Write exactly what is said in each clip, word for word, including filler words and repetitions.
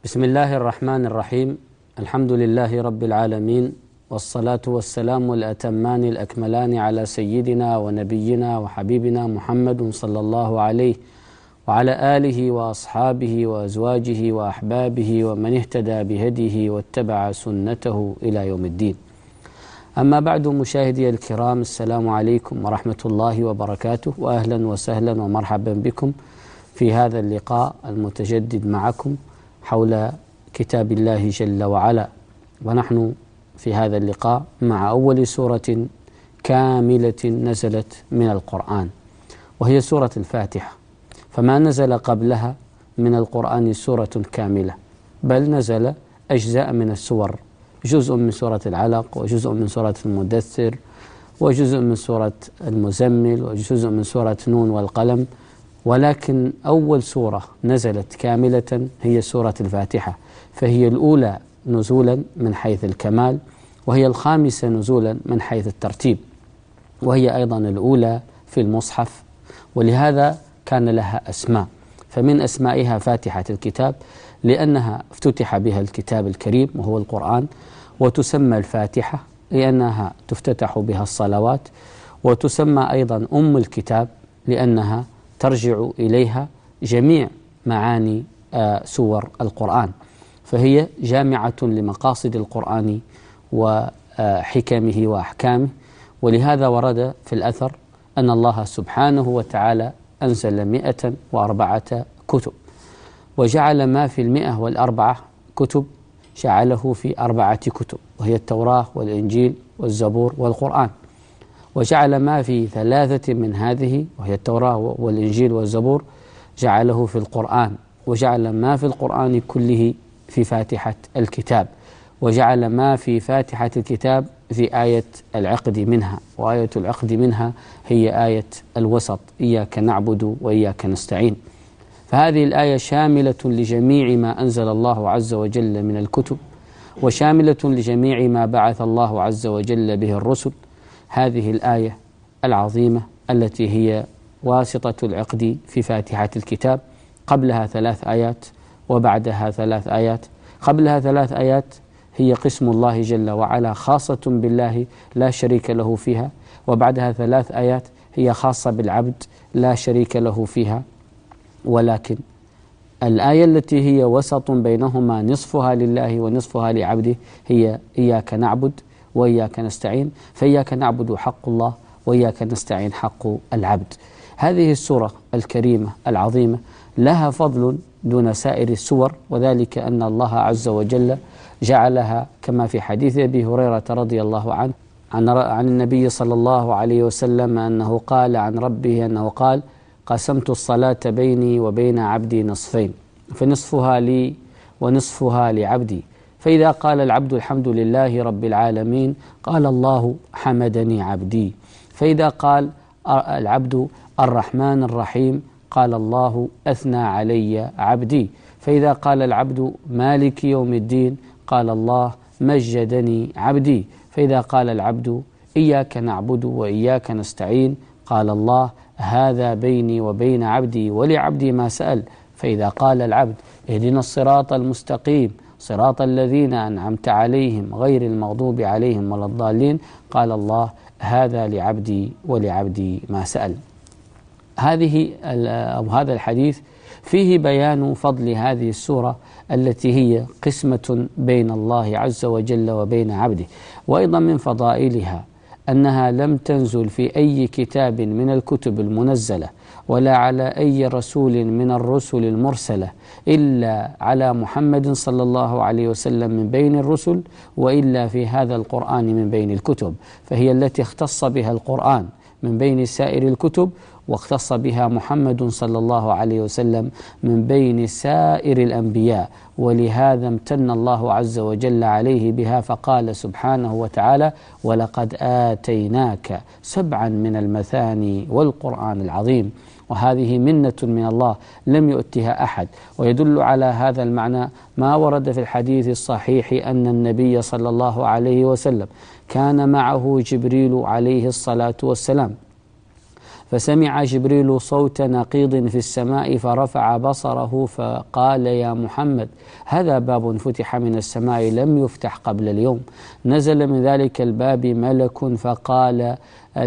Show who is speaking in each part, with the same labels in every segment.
Speaker 1: بسم الله الرحمن الرحيم. الحمد لله رب العالمين، والصلاة والسلام الأتمان الأكملان على سيدنا ونبينا وحبيبنا محمد صلى الله عليه وعلى آله وأصحابه وأزواجه وأحبابه ومن اهتدى بهديه واتبع سنته إلى يوم الدين. أما بعد، مشاهدي الكرام، السلام عليكم ورحمة الله وبركاته، وأهلا وسهلا ومرحبا بكم في هذا اللقاء المتجدد معكم حول كتاب الله جل وعلا. ونحن في هذا اللقاء مع أول سورة كاملة نزلت من القرآن، وهي سورة الفاتحة. فما نزل قبلها من القرآن سورة كاملة، بل نزل أجزاء من السور، جزء من سورة العلق، وجزء من سورة المدثر، وجزء من سورة المزمل، وجزء من سورة نون والقلم. ولكن أول سورة نزلت كاملة هي سورة الفاتحة، فهي الأولى نزولا من حيث الكمال، وهي الخامسة نزولا من حيث الترتيب، وهي أيضا الأولى في المصحف، ولهذا كان لها أسماء. فمن أسمائها فاتحة الكتاب، لأنها افتتح بها الكتاب الكريم وهو القرآن، وتسمى الفاتحة لأنها تفتتح بها الصلوات، وتسمى أيضا أم الكتاب لأنها ترجع إليها جميع معاني سور القرآن، فهي جامعة لمقاصد القرآن وحكمه وأحكامه. ولهذا ورد في الأثر أن الله سبحانه وتعالى أنزل مئة وأربعة كتب، وجعل ما في المئة والأربعة كتب جعله في أربعة كتب، وهي التوراة والإنجيل والزبور والقرآن، وجعل ما في ثلاثة من هذه وهي التوراة والإنجيل والزبور جعله في القرآن، وجعل ما في القرآن كله في فاتحة الكتاب، وجعل ما في فاتحة الكتاب في آية العقد منها، وآية العقد منها هي آية الوسط، إياك نعبد وإياك نستعين. فهذه الآية شاملة لجميع ما أنزل الله عز وجل من الكتب، وشاملة لجميع ما بعث الله عز وجل به الرسل. هذه الآية العظيمة التي هي واسطة العقد في فاتحة الكتاب، قبلها ثلاث آيات وبعدها ثلاث آيات. قبلها ثلاث آيات هي قسم الله جل وعلا، خاصة بالله لا شريك له فيها، وبعدها ثلاث آيات هي خاصة بالعبد لا شريك له فيها. ولكن الآية التي هي وسط بينهما، نصفها لله ونصفها لعبده، هي إياك نعبد وإياك نستعين. فإياك نعبد حق الله، وإياك نستعين حق العبد. هذه السورة الكريمة العظيمة لها فضل دون سائر السور، وذلك أن الله عز وجل جعلها كما في حديث أبي هريرة رضي الله عنه عن, عن النبي صلى الله عليه وسلم أنه قال عن ربه أنه قال: قسمت الصلاة بيني وبين عبدي نصفين، فنصفها لي ونصفها لعبدي، فإذا قال العبد الحمد لله رب العالمين قال الله حمدني عبدي، فإذا قال العبد الرحمن الرحيم قال الله أثنى علي عبدي، فإذا قال العبد مالك يوم الدين قال الله مجدني عبدي، فإذا قال العبد إياك نعبد وإياك نستعين قال الله هذا بيني وبين عبدي ولعبدي ما سأل، فإذا قال العبد اهدنا الصراط المستقيم صراط الذين أنعمت عليهم غير المغضوب عليهم ولا الضالين قال الله هذا لعبدي ولعبدي ما سأل. هذه أو هذا الحديث فيه بيان فضل هذه السورة التي هي قسمة بين الله عز وجل وبين عبده. وأيضا من فضائلها أنها لم تنزل في أي كتاب من الكتب المنزلة ولا على أي رسول من الرسل المرسلة إلا على محمد صلى الله عليه وسلم من بين الرسل، وإلا في هذا القرآن من بين الكتب، فهي التي اختص بها القرآن من بين سائر الكتب، واختص بها محمد صلى الله عليه وسلم من بين سائر الأنبياء. ولهذا امتن الله عز وجل عليه بها، فقال سبحانه وتعالى: ولقد آتيناك سبعا من المثاني والقرآن العظيم. وهذه منة من الله لم يؤتها أحد. ويدل على هذا المعنى ما ورد في الحديث الصحيح أن النبي صلى الله عليه وسلم كان معه جبريل عليه الصلاة والسلام، فسمع جبريل صوت نقيض في السماء فرفع بصره فقال يا محمد هذا باب فتح من السماء لم يفتح قبل اليوم. نزل من ذلك الباب ملك فقال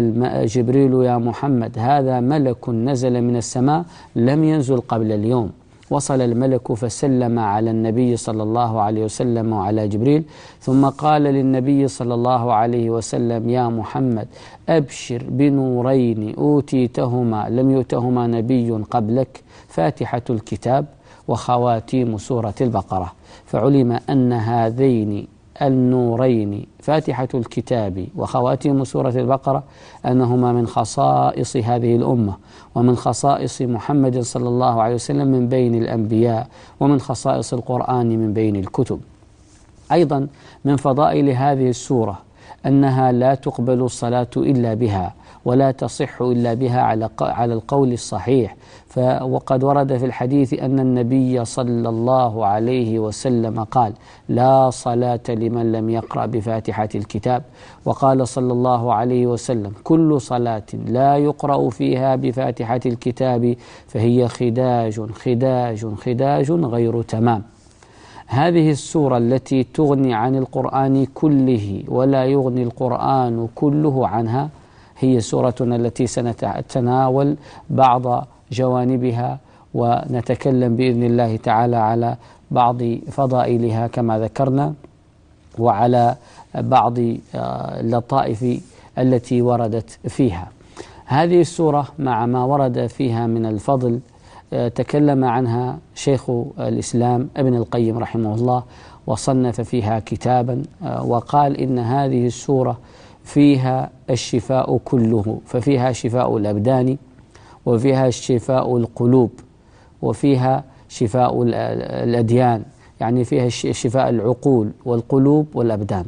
Speaker 1: جبريل يا محمد هذا ملك نزل من السماء لم ينزل قبل اليوم. وصل الملك فسلم على النبي صلى الله عليه وسلم وعلى جبريل، ثم قال للنبي صلى الله عليه وسلم يا محمد أبشر بنورين أوتيتهما لم يؤتهما نبي قبلك، فاتحة الكتاب وخواتيم سورة البقرة. فعلم أن هذين النورين فاتحة الكتاب وخواتيم سورة البقرة أنهما من خصائص هذه الأمة ومن خصائص محمد صلى الله عليه وسلم من بين الأنبياء ومن خصائص القرآن من بين الكتب. أيضا من فضائل هذه السورة أنها لا تقبل الصلاة إلا بها ولا تصح إلا بها على القول الصحيح. وقد ورد في الحديث أن النبي صلى الله عليه وسلم قال لا صلاة لمن لم يقرأ بفاتحة الكتاب. وقال صلى الله عليه وسلم كل صلاة لا يقرأ فيها بفاتحة الكتاب فهي خداج خداج خداج غير تمام. هذه السورة التي تغني عن القرآن كله ولا يغني القرآن كله عنها هي سورتنا التي سنتناول بعض جوانبها ونتكلم بإذن الله تعالى على بعض فضائلها كما ذكرنا وعلى بعض اللطائف التي وردت فيها. هذه السورة مع ما ورد فيها من الفضل تكلم عنها شيخ الإسلام ابن القيم رحمه الله وصنف فيها كتابا وقال إن هذه السورة فيها الشفاء كله، ففيها شفاء الأبدان وفيها شفاء القلوب وفيها شفاء الأديان، يعني فيها شفاء العقول والقلوب والأبدان،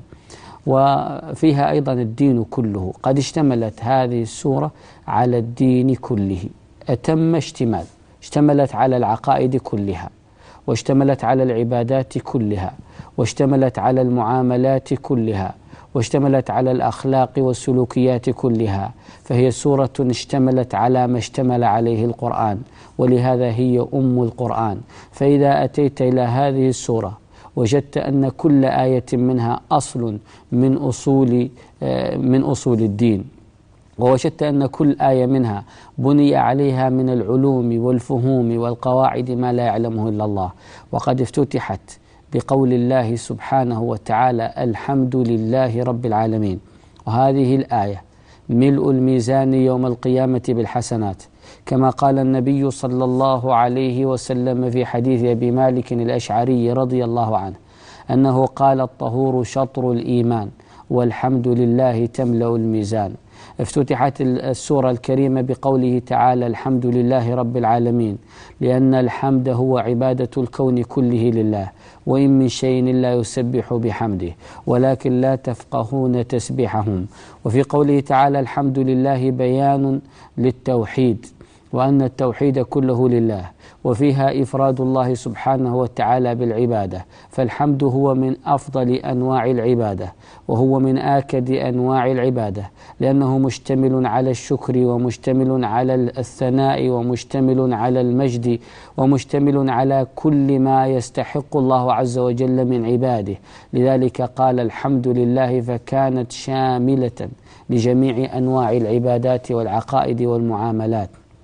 Speaker 1: وفيها أيضا الدين كله. قد اشتملت هذه السورة على الدين كله أتم اشتمال، اشتملت على العقائد كلها واشتملت على العبادات كلها واشتملت على المعاملات كلها واشتملت على الأخلاق والسلوكيات كلها. فهي سورة اشتملت على ما اشتمل عليه القرآن، ولهذا هي أم القرآن. فإذا أتيت إلى هذه السورة وجدت أن كل آية منها أصل من أصول من أصول الدين، ووجدت أن كل آية منها بني عليها من العلوم والفهوم والقواعد ما لا يعلمه إلا الله. وقد افتتحت بقول الله سبحانه وتعالى الحمد لله رب العالمين، وهذه الآية ملء الميزان يوم القيامة بالحسنات، كما قال النبي صلى الله عليه وسلم في حديث أبي مالك الأشعري رضي الله عنه أنه قال الطهور شطر الإيمان والحمد لله تملأ الميزان. افتتحت السورة الكريمة بقوله تعالى الحمد لله رب العالمين، لأن الحمد هو عبادة الكون كله لله، وإن من شيء إلا يسبح بحمده ولكن لا تفقهون تسبيحهم. وفي قوله تعالى الحمد لله بيان للتوحيد وأن التوحيد كله لله، وفيها إفراد الله سبحانه وتعالى بالعبادة، فالحمد هو من أفضل أنواع العبادة وهو من آكد أنواع العبادة، لأنه مشتمل على الشكر ومشتمل على الثناء ومشتمل على المجد ومشتمل على كل ما يستحق الله عز وجل من عباده. لذلك قال الحمد لله، فكانت شاملة لجميع أنواع العبادات والعقائد والمعاملات.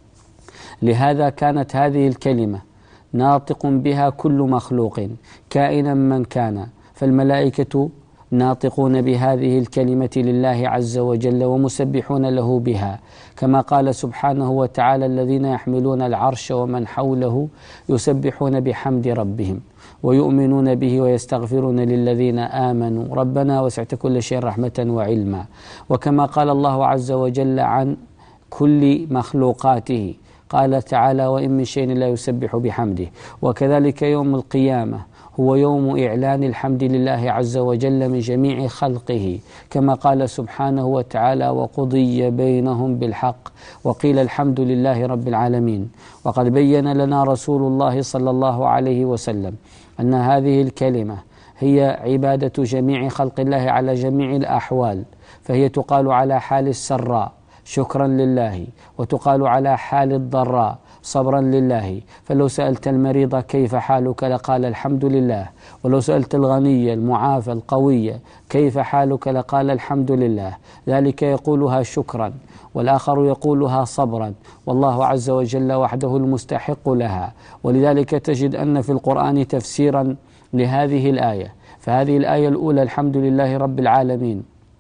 Speaker 1: لهذا كانت هذه الكلمة ناطق بها كل مخلوق كائنا من كان، فالملائكة ناطقون بهذه الكلمة لله عز وجل ومسبحون له بها، كما قال سبحانه وتعالى الذين يحملون العرش ومن حوله يسبحون بحمد ربهم ويؤمنون به ويستغفرون للذين آمنوا ربنا وسعت كل شيء رحمة وعلما. وكما قال الله عز وجل عن كل مخلوقاته قال تعالى وإن من شيء لا يسبح بحمده. وكذلك يوم القيامة هو يوم إعلان الحمد لله عز وجل من جميع خلقه، كما قال سبحانه وتعالى وقضي بينهم بالحق وقيل الحمد لله رب العالمين. وقد بين لنا رسول الله صلى الله عليه وسلم أن هذه الكلمة هي عبادة جميع خلق الله على جميع الأحوال، فهي تقال على حال السراء شكرا لله، وتقال على حال الضراء صبرا لله. فلو سألت المريض كيف حالك لقال الحمد لله، ولو سألت الغني المعافى القوي كيف حالك لقال الحمد لله. ذلك يقولها شكرا، والآخر يقولها صبرا، والله عز وجل وحده المستحق لها. ولذلك تجد أن في القرآن تفسيرا لهذه الآية. فهذه الآية الأولى الحمد لله رب العالمين،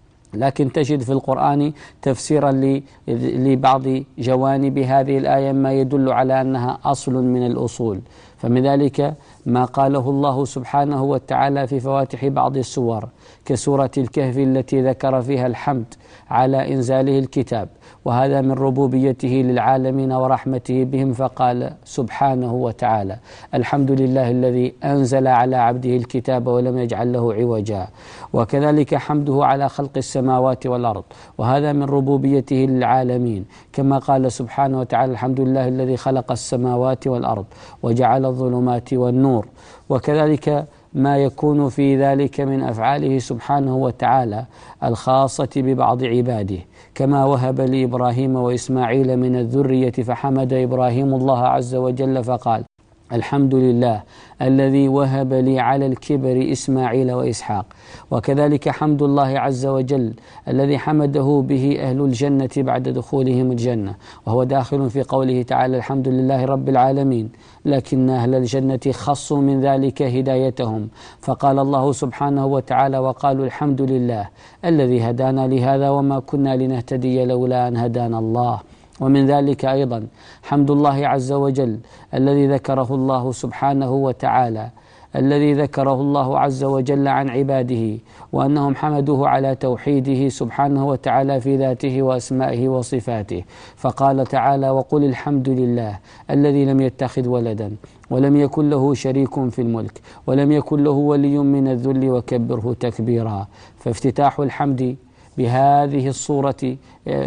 Speaker 1: لكن تجد في القرآن تفسيرا لبعض جوانب هذه الآية ما يدل على أنها أصل من الأصول. فمن ذلك ما قاله الله سبحانه وتعالى في فواتح بعض السور كسورة الكهف التي ذكر فيها الحمد على إنزاله الكتاب، وهذا من ربوبيته للعالمين ورحمته بهم، فقال سبحانه وتعالى الحمد لله الذي أنزل على عبده الكتاب ولم يجعل له عوجا. وكذلك حمده على خلق السماوات والأرض، وهذا من ربوبيته للعالمين، كما قال سبحانه وتعالى الحمد لله الذي خلق السماوات والأرض وجعل الظلمات والنور. وكذلك ما يكون في ذلك من أفعاله سبحانه وتعالى الخاصة ببعض عباده، كما وهب لإبراهيم وإسماعيل من الذرية فحمد إبراهيم الله عز وجل فقال الحمد لله الذي وهب لي على الكبر إسماعيل وإسحاق. وكذلك حمد الله عز وجل الذي حمده به أهل الجنة بعد دخولهم الجنة، وهو داخل في قوله تعالى الحمد لله رب العالمين، لكن أهل الجنة خصوا من ذلك هدايتهم، فقال الله سبحانه وتعالى وقالوا الحمد لله الذي هدانا لهذا وما كنا لنهتدي لولا أن هدانا الله. ومن ذلك أيضا حمد الله عز وجل الذي ذكره الله سبحانه وتعالى الذي ذكره الله عز وجل عن عباده، وأنهم حمدوه على توحيده سبحانه وتعالى في ذاته وأسمائه وصفاته. فقال تعالى وقل الحمد لله الذي لم يتخذ ولدا ولم يكن له شريك في الملك ولم يكن له ولي من الذل وكبره تكبيرا. فافتتاح الحمد بهذه الصورة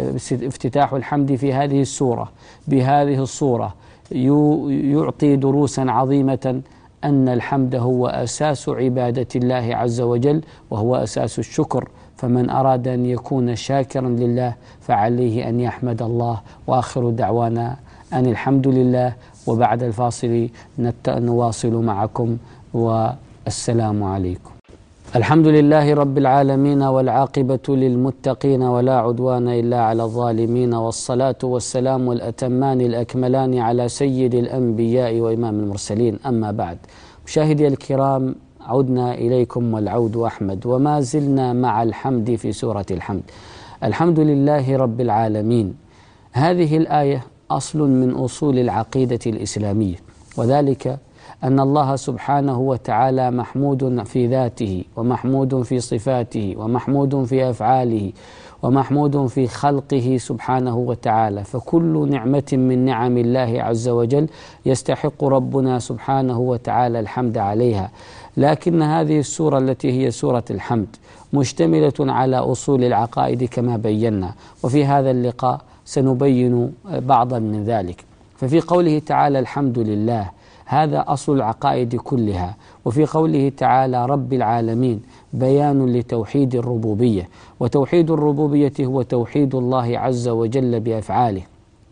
Speaker 1: افتتاح الحمد في هذه السورة بهذه الصورة يعطي دروسا عظيمة، أن الحمد هو أساس عبادة الله عز وجل، وهو أساس الشكر. فمن أراد أن يكون شاكرا لله فعليه أن يحمد الله. وآخر دعوانا أن الحمد لله، وبعد الفاصل نواصل معكم، والسلام عليكم. الحمد لله رب العالمين، والعاقبة للمتقين، ولا عدوان إلا على الظالمين، والصلاة والسلام الأتمان الأكملان على سيد الأنبياء وإمام المرسلين. أما بعد، مشاهدي الكرام، عدنا إليكم والعود أحمد، وما زلنا مع الحمد في سورة الحمد. الحمد لله رب العالمين، هذه الآية أصل من أصول العقيدة الإسلامية، وذلك أن الله سبحانه وتعالى محمود في ذاته، ومحمود في صفاته، ومحمود في أفعاله، ومحمود في خلقه سبحانه وتعالى. فكل نعمة من نعم الله عز وجل يستحق ربنا سبحانه وتعالى الحمد عليها. لكن هذه السورة التي هي سورة الحمد مشتملة على أصول العقائد كما بينا، وفي هذا اللقاء سنبين بعضا من ذلك. ففي قوله تعالى الحمد لله، هذا أصل العقائد كلها. وفي قوله تعالى رب العالمين بيان لتوحيد الربوبية، وتوحيد الربوبية هو توحيد الله عز وجل بأفعاله،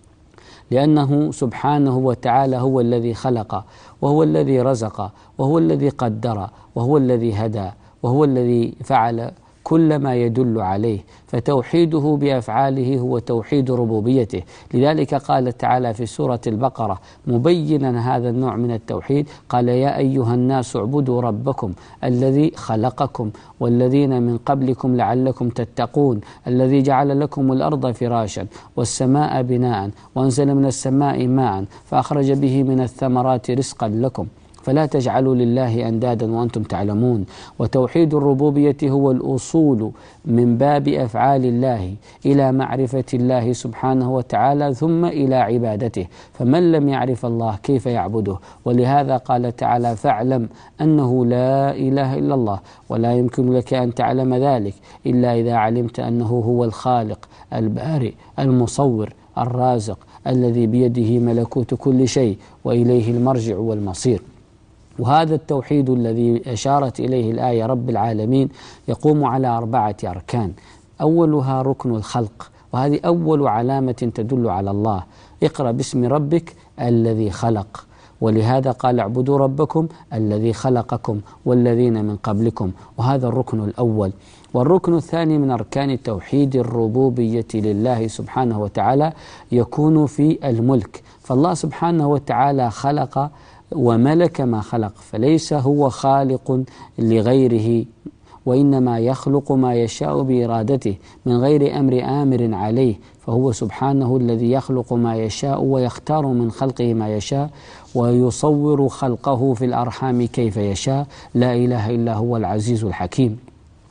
Speaker 1: لأنه سبحانه وتعالى هو الذي خلق، وهو الذي رزق، وهو الذي قدر، وهو الذي هدى، وهو الذي فعل كل ما يدل عليه. فتوحيده بأفعاله هو توحيد ربوبيته. لذلك قال تعالى في سورة البقرة مبينا هذا النوع من التوحيد، قال يا أيها الناس اعبدوا ربكم الذي خلقكم والذين من قبلكم لعلكم تتقون، الذي جعل لكم الأرض فراشا والسماء بناء وأنزل من السماء ماء فأخرج به من الثمرات رزقا لكم فلا تجعلوا لله أندادا وأنتم تعلمون. وتوحيد الربوبية هو الأصول من باب أفعال الله إلى معرفة الله سبحانه وتعالى ثم إلى عبادته. فمن لم يعرف الله كيف يعبده؟ ولهذا قال تعالى فاعلم أنه لا إله إلا الله، ولا يمكن لك أن تعلم ذلك إلا إذا علمت أنه هو الخالق البارئ المصور الرازق الذي بيده ملكوت كل شيء وإليه المرجع والمصير. وهذا التوحيد الذي أشارت إليه الآية رب العالمين يقوم على أربعة أركان. أولها ركن الخلق، وهذه أول علامة تدل على الله. اقرأ باسم ربك الذي خلق، ولهذا قال اعبدوا ربكم الذي خلقكم والذين من قبلكم، وهذا الركن الأول. والركن الثاني من أركان توحيد الربوبية لله سبحانه وتعالى يكون في الملك. فالله سبحانه وتعالى خلق وملك ما خلق، فليس هو خالق لغيره، وإنما يخلق ما يشاء بإرادته من غير أمر آمر عليه. فهو سبحانه الذي يخلق ما يشاء ويختار من خلقه ما يشاء ويصور خلقه في الأرحام كيف يشاء. لا إله إلا هو العزيز الحكيم.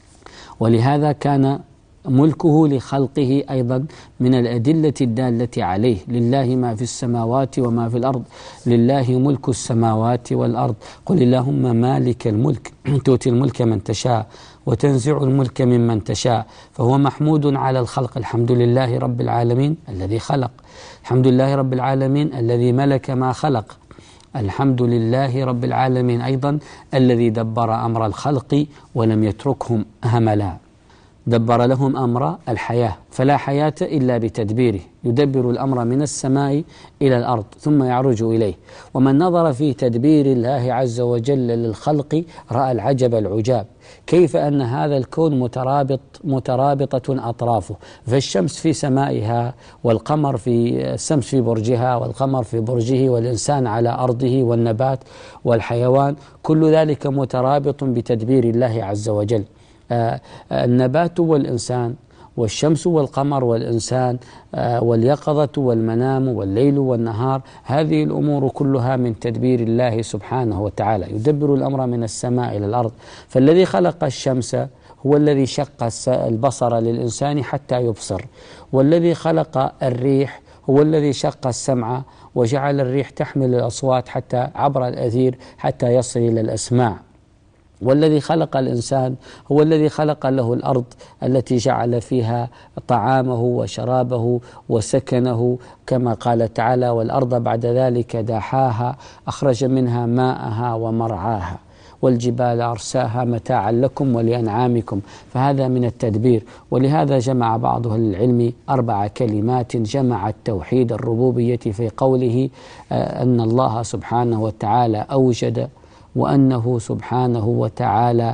Speaker 1: ولهذا كان ملكه لخلقه أيضا من الأدلة الدالة عليه. لله ما في السماوات وما في الأرض، لله ملك السماوات والأرض، قل اللهم مالك الملك تؤتي الملك من تشاء وتنزع الملك ممن تشاء. فهو محمود على الخلق. الحمد لله رب العالمين الذي خلق، الحمد لله رب العالمين الذي ملك ما خلق، الحمد لله رب العالمين أيضا الذي دبر أمر الخلق ولم يتركهم هملا، دبر لهم أمر الحياة، فلا حياة إلا بتدبيره، يدبر الأمر من السماء إلى الأرض ثم يعرج إليه. ومن نظر في تدبير الله عز وجل للخلق رأى العجب العجاب، كيف أن هذا الكون مترابط مترابطة أطرافه، فالشمس في سمائها والقمر في الشمس في برجها والقمر في برجه والإنسان على أرضه والنبات والحيوان، كل ذلك مترابط بتدبير الله عز وجل. آه النبات والإنسان والشمس والقمر والإنسان آه واليقظة والمنام والليل والنهار، هذه الأمور كلها من تدبير الله سبحانه وتعالى، يدبر الأمر من السماء إلى الأرض. فالذي خلق الشمس هو الذي شق البصر للإنسان حتى يبصر، والذي خلق الريح هو الذي شق السمع وجعل الريح تحمل الأصوات حتى عبر الأثير حتى يصل إلى الأسماع. والذي خلق الإنسان هو الذي خلق له الأرض التي جعل فيها طعامه وشرابه وسكنه، كما قال تعالى والأرض بعد ذلك دحاها أخرج منها ماءها ومرعاها والجبال أرساها متاعا لكم ولأنعامكم. فهذا من التدبير. ولهذا جمع بعض أهل العلم أربع كلمات جمعت توحيد الربوبية في قوله أن الله سبحانه وتعالى أوجد، وأنه سبحانه وتعالى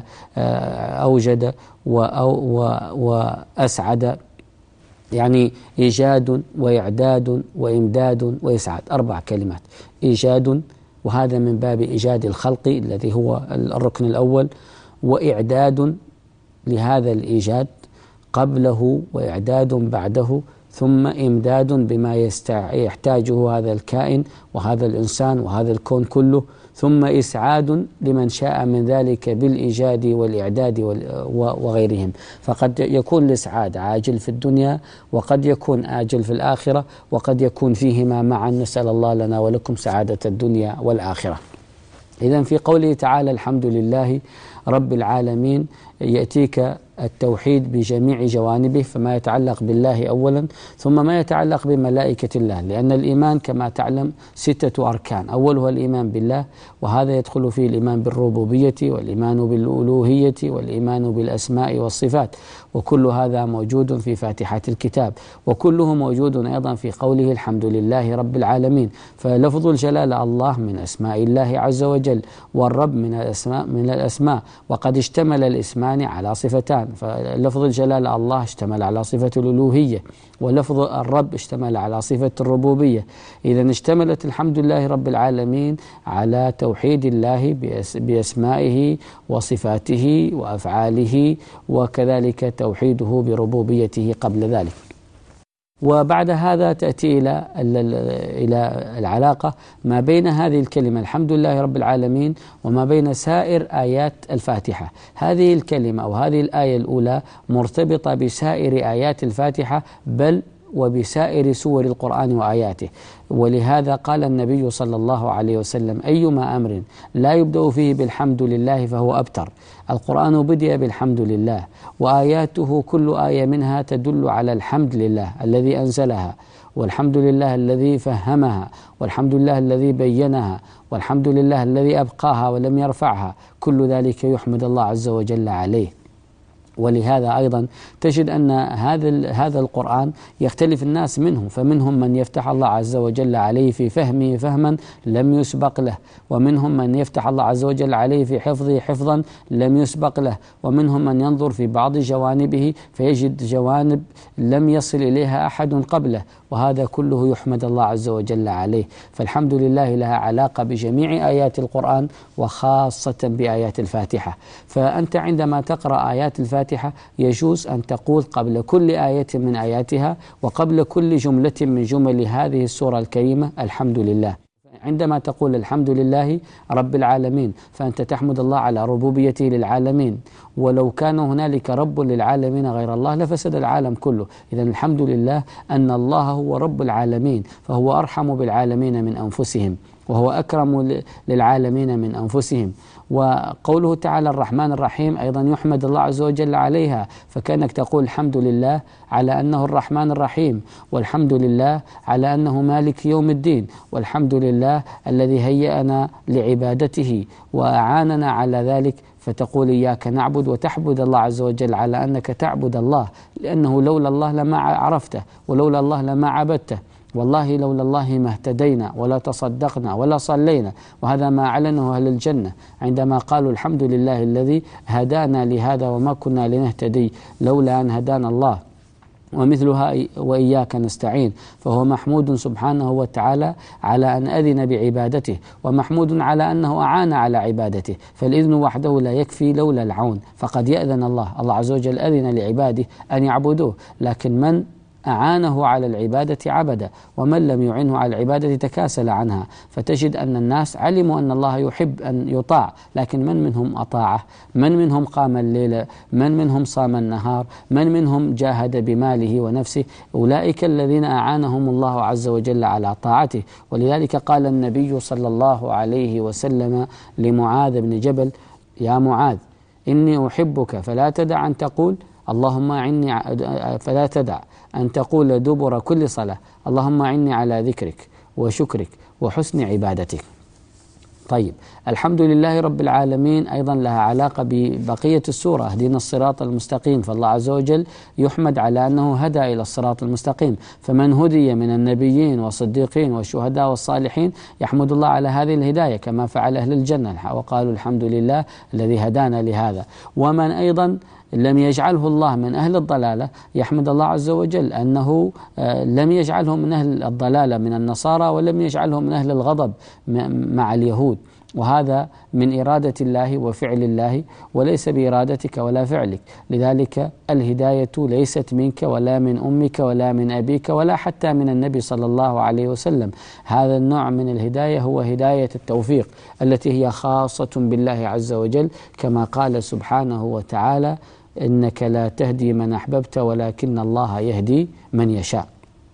Speaker 1: أوجد وأسعد، يعني إيجاد وإعداد وإمداد وإسعاد، أربع كلمات. إيجاد، وهذا من باب إيجاد الخلق الذي هو الركن الأول، وإعداد لهذا الإيجاد قبله وإعداد بعده، ثم إمداد بما يحتاجه هذا الكائن وهذا الإنسان وهذا الكون كله، ثم إسعاد لمن شاء من ذلك بالإيجاد والإعداد وغيرهم. فقد يكون الإسعاد عاجل في الدنيا وقد يكون آجل في الآخرة، وقد يكون فيهما معا، نسأل الله لنا ولكم سعادة الدنيا والآخرة. إذن في قوله تعالى الحمد لله رب العالمين يأتيك التوحيد بجميع جوانبه، فما يتعلق بالله أولا، ثم ما يتعلق بملائكة الله، لأن الإيمان كما تعلم ستة أركان. أولها الإيمان بالله، وهذا يدخل فيه الإيمان بالربوبية والإيمان بالألوهية والإيمان بالأسماء والصفات، وكل هذا موجود في فاتحة الكتاب، وكله موجود أيضا في قوله الحمد لله رب العالمين. فلفظ الجلالة الله من أسماء الله عز وجل، والرب من الأسماء من الأسماء وقد اشتمل الاسمان على صفتان، فلفظ الجلالة الله اشتمل على صفة الألوهية، ولفظ الرب اشتمل على صفة الربوبية. إذن اشتملت الحمد لله رب العالمين على توحيد الله بأسمائه وصفاته وأفعاله، وكذلك توحيده بربوبيته قبل ذلك. وبعد هذا تأتي إلى إلى العلاقة ما بين هذه الكلمة الحمد لله رب العالمين وما بين سائر آيات الفاتحة. هذه الكلمة أو هذه الآية الأولى مرتبطة بسائر آيات الفاتحة، بل وبسائر سور القرآن وآياته. ولهذا قال النبي صلى الله عليه وسلم أيما أمر لا يبدأ فيه بالحمد لله فهو أبتر. القرآن بدأ بالحمد لله، وآياته كل آية منها تدل على الحمد لله الذي أنزلها، والحمد لله الذي فهمها، والحمد لله الذي بينها، والحمد لله الذي أبقاها ولم يرفعها. كل ذلك يحمد الله عز وجل عليه. ولهذا أيضا تجد أن هذا هذا القرآن يختلف الناس منه، فمنهم من يفتح الله عز وجل عليه في فهمه فهما لم يسبق له، ومنهم من يفتح الله عز وجل عليه في حفظه حفظا لم يسبق له، ومنهم من ينظر في بعض جوانبه فيجد جوانب لم يصل إليها أحد قبله، وهذا كله يحمد الله عز وجل عليه. فالحمد لله لها علاقة بجميع آيات القرآن وخاصة بآيات الفاتحة. فأنت عندما تقرأ آيات الفاتحة يجوز أن تقول قبل كل آية من آياتها وقبل كل جملة من جمل هذه السورة الكريمة الحمد لله. عندما تقول الحمد لله رب العالمين فأنت تحمد الله على ربوبيته للعالمين، ولو كان هنالك رب للعالمين غير الله لفسد العالم كله. إذن الحمد لله أن الله هو رب العالمين، فهو أرحم بالعالمين من أنفسهم، وهو أكرم للعالمين من أنفسهم. وقوله تعالى الرحمن الرحيم أيضا يحمد الله عز وجل عليها، فكأنك تقول الحمد لله على أنه الرحمن الرحيم، والحمد لله على أنه مالك يوم الدين، والحمد لله الذي هيأنا لعبادته وأعاننا على ذلك، فتقول إياك نعبد وتحمد الله عز وجل على أنك تعبد الله، لأنه لولا الله لما عرفته، ولولا الله لما عبدته، والله لولا الله ما اهتدينا ولا تصدقنا ولا صلينا. وهذا ما أعلنه أهل الجنة عندما قالوا الحمد لله الذي هدانا لهذا وما كنا لنهتدي لولا أن هدانا الله، ومثلها وإياك نستعين. فهو محمود سبحانه وتعالى على أن أذن بعبادته، ومحمود على أنه أعان على عبادته، فالإذن وحده لا يكفي لولا العون، فقد يأذن الله الله عز وجل أذن لعباده أن يعبدوه، لكن من أعانه على العبادة عبد، ومن لم يعنه على العبادة تكاسل عنها. فتجد أن الناس علموا أن الله يحب أن يطاع، لكن من منهم أطاعه؟ من منهم قام الليل؟ من منهم صام النهار؟ من منهم جاهد بماله ونفسه؟ أولئك الذين أعانهم الله عز وجل على طاعته. ولذلك قال النبي صلى الله عليه وسلم لمعاذ بن جبل: يا معاذ إني أحبك فلا تدع أن تقول اللهم أعني، فلا تدع أن تقول دبر كل صلاة اللهم أعني على ذكرك وشكرك وحسن عبادتك. طيب، الحمد لله رب العالمين أيضا لها علاقة ببقية السورة، اهدنا الصراط المستقيم، فالله عز وجل يحمد على أنه هدى إلى الصراط المستقيم، فمن هدي من النبيين والصديقين والشهداء والصالحين يحمد الله على هذه الهداية كما فعل أهل الجنة وقالوا الحمد لله الذي هدانا لهذا. ومن أيضا لم يجعله الله من أهل الضلالة يحمد الله عز وجل أنه لم يجعلهم من أهل الضلالة من النصارى، ولم يجعلهم من أهل الغضب مع اليهود، وهذا من إرادة الله وفعل الله وليس بإرادتك ولا فعلك. لذلك الهداية ليست منك ولا من أمك ولا من أبيك ولا حتى من النبي صلى الله عليه وسلم. هذا النوع من الهداية هو هداية التوفيق التي هي خاصة بالله عز وجل، كما قال سبحانه وتعالى: إنك لا تهدي من أحببت ولكن الله يهدي من يشاء.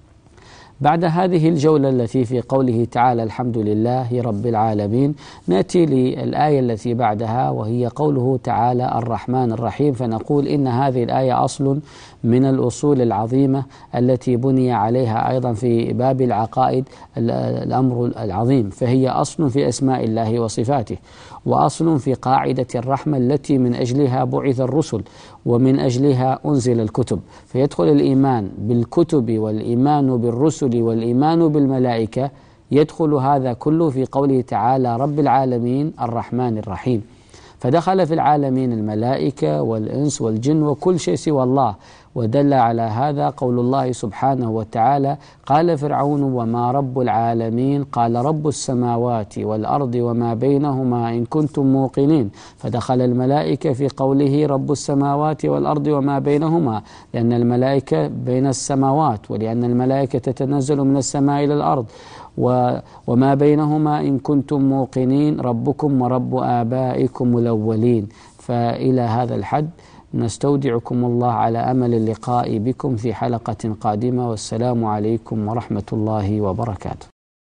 Speaker 1: بعد هذه الجولة التي في قوله تعالى الحمد لله رب العالمين، نأتي للآية التي بعدها وهي قوله تعالى الرحمن الرحيم، فنقول إن هذه الآية أصل من الأصول العظيمة التي بني عليها أيضا في باب العقائد الأمر العظيم، فهي أصل في أسماء الله وصفاته، وأصل في قاعدة الرحمة التي من أجلها بعث الرسل ومن أجلها أنزل الكتب. فيدخل الإيمان بالكتب والإيمان بالرسل والإيمان بالملائكة، يدخل هذا كله في قوله تعالى رب العالمين الرحمن الرحيم. فدخل في العالمين الملائكة والإنس والجن وكل شيء سوى الله. ودل على هذا قول الله سبحانه وتعالى: قال فرعون وما رب العالمين قال رب السماوات والأرض وما بينهما إن كنتم موقنين. فدخل الملائكة في قوله رب السماوات والأرض وما بينهما، لأن الملائكة بين السماوات، ولأن الملائكة تتنزل من السماء إلى الأرض، وما بينهما إن كنتم موقنين ربكم ورب آبائكم الأولين. فإلى هذا الحد نستودعكم الله على أمل اللقاء بكم في حلقة قادمة، والسلام عليكم ورحمة الله وبركاته.